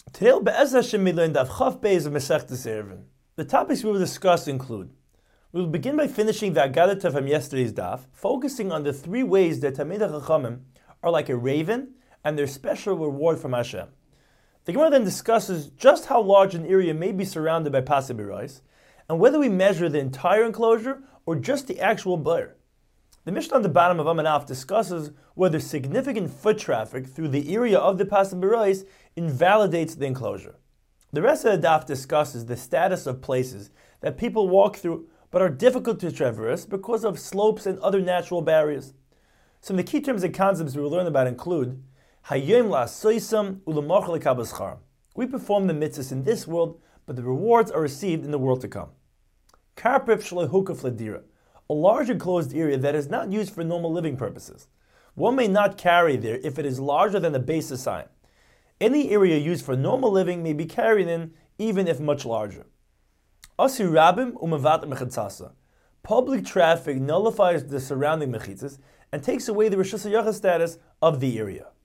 Today, Be'ez Hashem, we learned Daf Chaf Beis of Masechtas Eruvin. The topics we will discuss include: we will begin by finishing the Agadah from yesterday's Daf, focusing on the three ways that Talmidei Chachamim are like a raven and their special reward from Hashem. The Gemara then discusses just how large an area may be surrounded by Pasei B'Rais, and whether we measure the entire enclosure or just the actual blur. The Mishnah on the bottom of Amud Aleph discusses whether significant foot traffic through the area of the Pasei B'Rais invalidates the enclosure. The rest of the daf discusses the status of places that people walk through but are difficult to traverse because of slopes and other natural barriers. Some of the key terms and concepts we will learn about include Hayom la'asoisam u'lemachal lekabel schar. We perform the mitzvahs in this world, but the rewards are received in the world to come. Karpif shelo hukaf ledira, a large enclosed area that is not used for normal living purposes. One may not carry there if it is larger than the base sign. Any area used for normal living may be carried in, even if much larger. Asir rabim u'mevat mechitzasa. Public traffic nullifies the surrounding mechitzas and takes away the Rishus HaYachas status of the area.